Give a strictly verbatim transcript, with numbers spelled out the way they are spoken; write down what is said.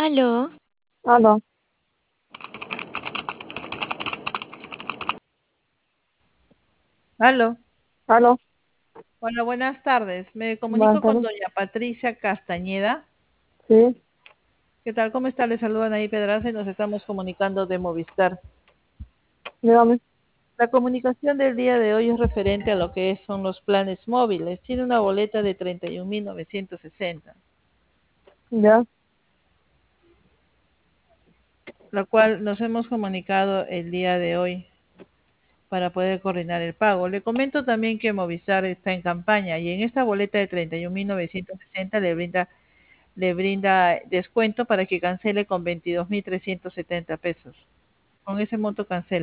Aló, Aló, Aló. aló, Hola, buenas tardes. Me buenas comunico con tardes. doña Patricia Castañeda. Sí, ¿Qué tal? ¿Cómo está? Le saludan ahí Pedraza y nos estamos comunicando de Movistar. dígame. La comunicación del día de hoy es referente a lo que es- son los planes móviles. Tiene una boleta de treinta y un mil novecientos sesenta, Ya, la cual nos hemos comunicado el día de hoy para poder coordinar el pago. Le comento también que Movistar está en campaña y en esta boleta de treinta y un mil novecientos sesenta le brinda le brinda descuento para que cancele con veintidós mil trescientos setenta pesos. Con ese monto cancela.